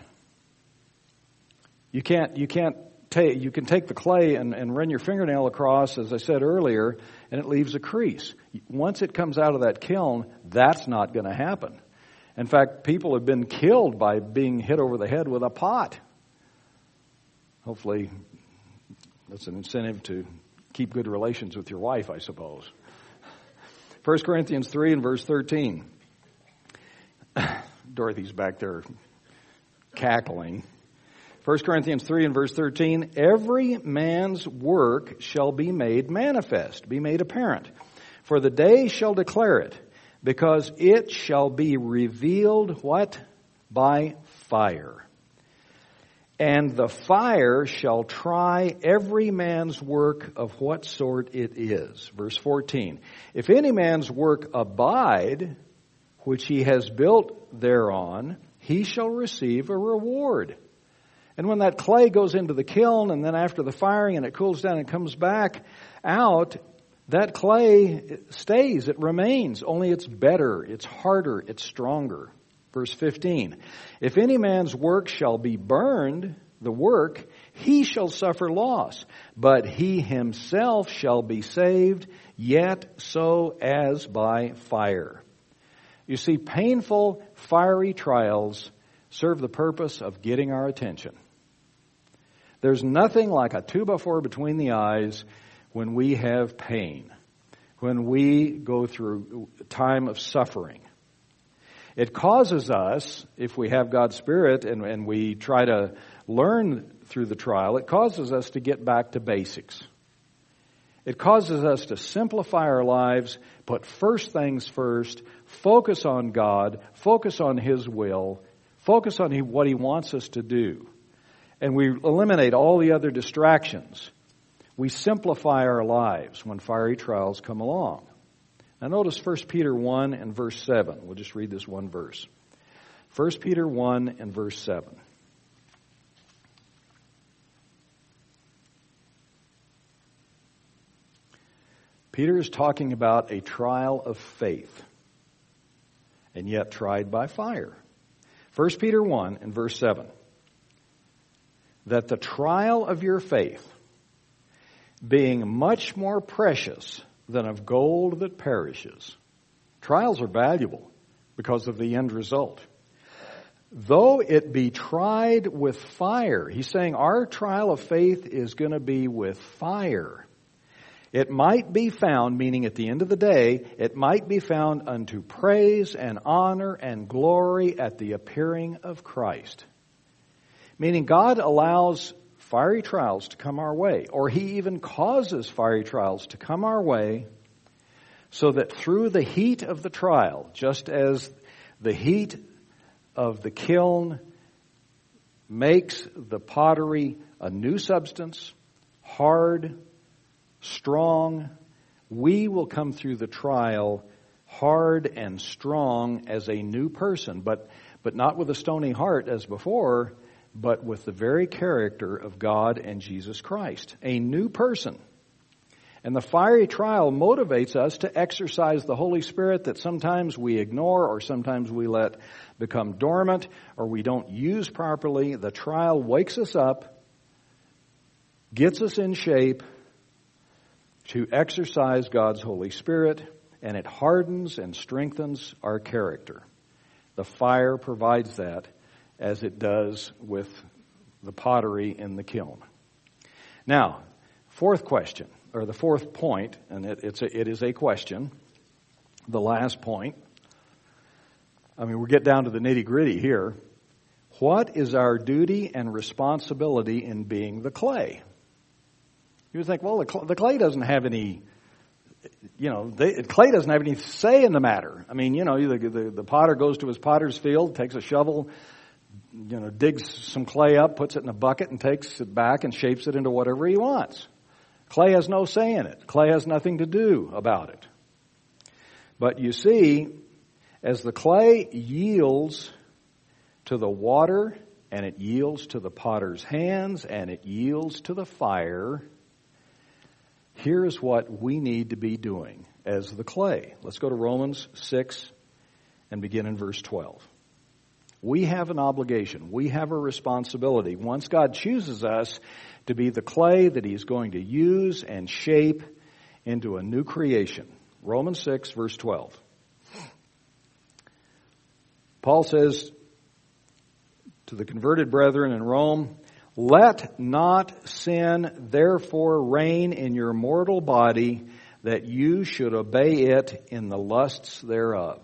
You can't, you can't take, you can take the clay and, and run your fingernail across, as I said earlier, and it leaves a crease. Once it comes out of that kiln, that's not going to happen. In fact, people have been killed by being hit over the head with a pot. Hopefully, that's an incentive to keep good relations with your wife, I suppose. First Corinthians three and verse thirteen. Dorothy's back there cackling. First Corinthians three and verse thirteen. Every man's work shall be made manifest, be made apparent. For the day shall declare it, because it shall be revealed, what? By fire. And the fire shall try every man's work of what sort it is. Verse fourteen. If any man's work abide, which he has built thereon, he shall receive a reward. And when that clay goes into the kiln, and then after the firing and it cools down and comes back out, that clay stays, it remains, only it's better, it's harder, it's stronger. Verse fifteen, if any man's work shall be burned, the work, he shall suffer loss, but he himself shall be saved, yet so as by fire. You see, painful, fiery trials serve the purpose of getting our attention. There's nothing like a two by four between the eyes when we have pain, when we go through a time of suffering. It causes us, if we have God's Spirit and, and we try to learn through the trial, it causes us to get back to basics. It causes us to simplify our lives, put first things first, focus on God, focus on His will, focus on what He wants us to do. And we eliminate all the other distractions. We simplify our lives when fiery trials come along. Now notice First Peter one and verse seven. We'll just read this one verse. First Peter one and verse seven. Peter is talking about a trial of faith, and yet tried by fire. First Peter one and verse seven. That the trial of your faith, being much more precious than of gold that perishes. Trials are valuable because of the end result. Though it be tried with fire, he's saying our trial of faith is going to be with fire. It might be found, meaning at the end of the day, it might be found unto praise and honor and glory at the appearing of Christ. Meaning God allows fiery trials to come our way, or He even causes fiery trials to come our way so that through the heat of the trial, just as the heat of the kiln makes the pottery a new substance, hard, strong, we will come through the trial hard and strong as a new person, but but not with a stony heart as before, but with the very character of God and Jesus Christ, a new person. And the fiery trial motivates us to exercise the Holy Spirit that sometimes we ignore or sometimes we let become dormant or we don't use properly. The trial wakes us up, gets us in shape to exercise God's Holy Spirit, and it hardens and strengthens our character. The fire provides that, as it does with the pottery in the kiln. Now, fourth question, or the fourth point, and it, it's a, it is a question, the last point. I mean, we get down to the nitty-gritty here. What is our duty and responsibility in being the clay? You would think, well, the, cl- the clay doesn't have any, you know, they, clay doesn't have any say in the matter. I mean, you know, the, the, the potter goes to his potter's field, takes a shovel, you know, digs some clay up, puts it in a bucket, and takes it back and shapes it into whatever he wants. Clay has no say in it. Clay has nothing to do about it. But you see, as the clay yields to the water, and it yields to the potter's hands, and it yields to the fire, here's what we need to be doing as the clay. Let's go to Romans six and begin in verse twelve. We have an obligation. We have a responsibility. Once God chooses us to be the clay that He's going to use and shape into a new creation. Romans six, verse twelve. Paul says to the converted brethren in Rome, let not sin therefore reign in your mortal body, that you should obey it in the lusts thereof.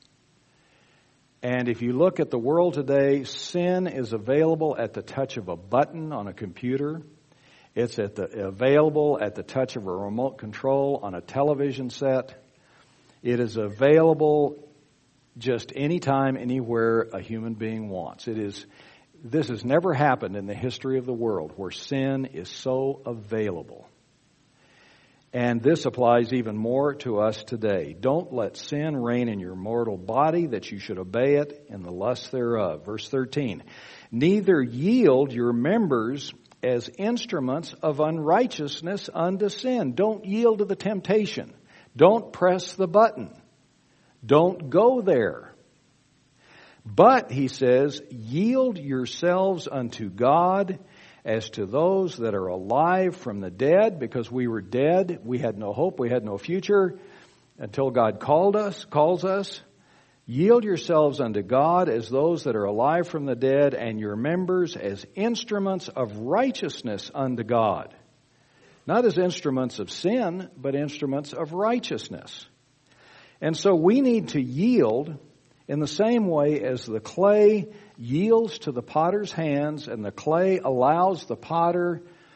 And if you look at the world today, sin is available at the touch of a button on a computer. It's at the, available at the touch of a remote control on a television set. It is available just anytime, anywhere a human being wants. It is. This has never happened in the history of the world where sin is so available. And this applies even more to us today. Don't let sin reign in your mortal body, that you should obey it in the lust thereof. Verse thirteen. Neither yield your members as instruments of unrighteousness unto sin. Don't yield to the temptation. Don't press the button. Don't go there. But, he says, yield yourselves unto God as to those that are alive from the dead, because we were dead. We had no hope. We had no future until God called us, calls us. Yield yourselves unto God as those that are alive from the dead, and your members as instruments of righteousness unto God. Not as instruments of sin, but instruments of righteousness. And so we need to yield in the same way as the clay yields to the potter's hands, and the clay allows the potter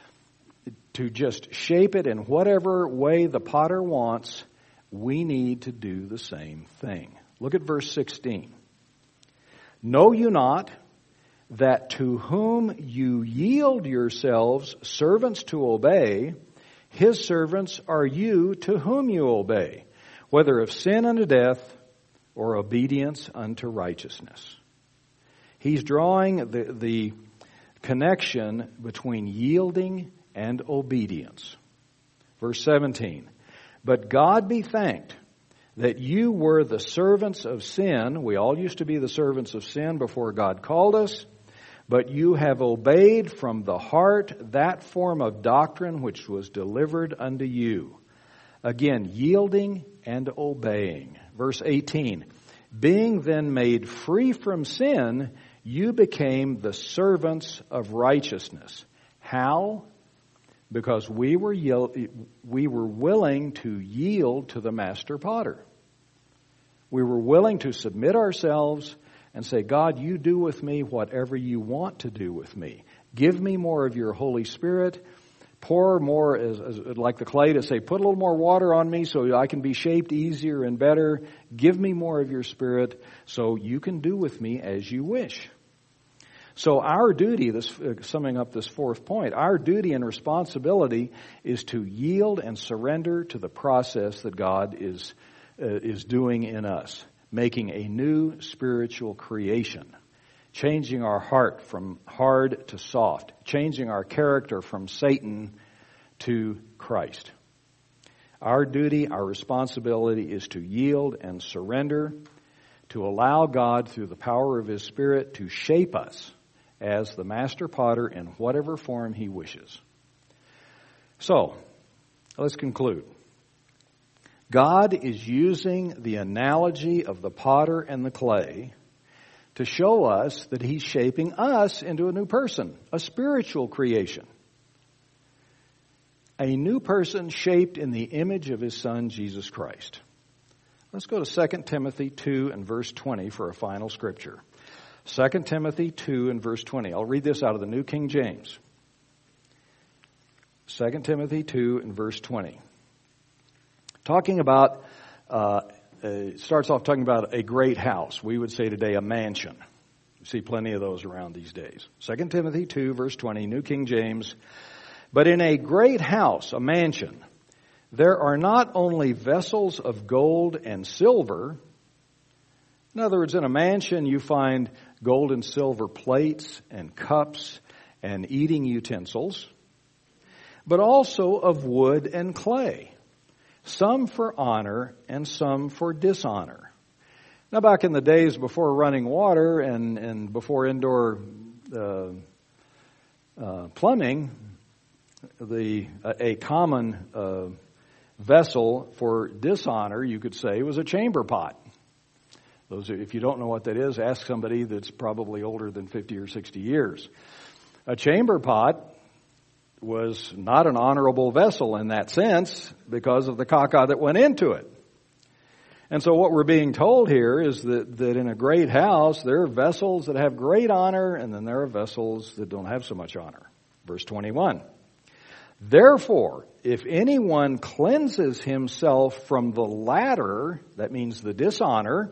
to just shape it in whatever way the potter wants. We need to do the same thing. Look at verse sixteen. Know you not that to whom you yield yourselves servants to obey, his servants are you to whom you obey, whether of sin unto death or obedience unto righteousness. He's drawing the, the connection between yielding and obedience. Verse seventeen. But God be thanked that you were the servants of sin. We all used to be the servants of sin before God called us. But you have obeyed from the heart that form of doctrine which was delivered unto you. Again, yielding and obeying. Verse eighteen. Being then made free from sin, you became the servants of righteousness. How? Because we were yield, we were willing to yield to the master potter. We were willing to submit ourselves and say, God, you do with me whatever you want to do with me. Give me more of your Holy Spirit. Pour more, as, as, like the clay to say, put a little more water on me so I can be shaped easier and better. Give me more of your Spirit so you can do with me as you wish. So our duty, this uh, summing up this fourth point, our duty and responsibility is to yield and surrender to the process that God is uh, is doing in us, making a new spiritual creation, changing our heart from hard to soft, changing our character from Satan to Christ. Our duty, our responsibility is to yield and surrender, to allow God through the power of His Spirit to shape us as the master potter in whatever form He wishes. So, let's conclude. God is using the analogy of the potter and the clay to show us that He's shaping us into a new person, a spiritual creation. A new person shaped in the image of His Son, Jesus Christ. Let's go to Second Timothy two and verse twenty for a final scripture. Second Timothy two and verse twenty. I'll read this out of the New King James. Second Timothy two and verse twenty. Talking about, uh, uh, starts off talking about a great house. We would say today a mansion. You see plenty of those around these days. Second Timothy two verse twenty, New King James. But in a great house, a mansion, there are not only vessels of gold and silver. In other words, in a mansion you find gold and silver plates and cups and eating utensils, but also of wood and clay, some for honor and some for dishonor. Now, back in the days before running water and, and before indoor uh, uh, plumbing, the a, a common uh, vessel for dishonor, you could say, was a chamber pot. Those, if you don't know what that is, ask somebody that's probably older than fifty or sixty years. A chamber pot was not an honorable vessel in that sense because of the caca that went into it. And so what we're being told here is that, that in a great house, there are vessels that have great honor, and then there are vessels that don't have so much honor. Verse twenty-one. Therefore, if anyone cleanses himself from the latter, that means the dishonor,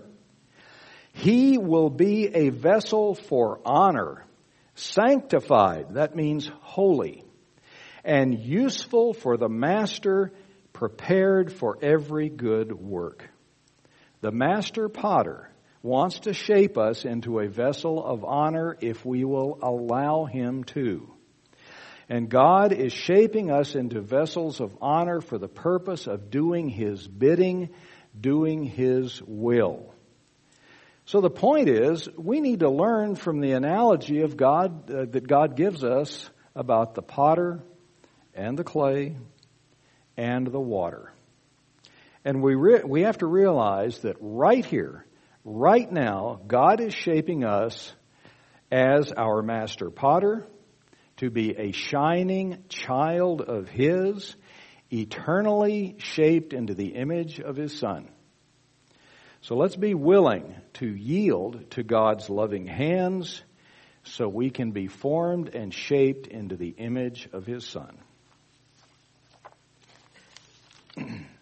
he will be a vessel for honor, sanctified, that means holy, and useful for the master, prepared for every good work. The master potter wants to shape us into a vessel of honor if we will allow Him to. And God is shaping us into vessels of honor for the purpose of doing His bidding, doing His will. So the point is, we need to learn from the analogy of God uh, that God gives us about the potter and the clay and the water. And we re- we have to realize that right here, right now, God is shaping us as our master potter to be a shining child of His, eternally shaped into the image of His Son. So let's be willing to yield to God's loving hands so we can be formed and shaped into the image of His Son.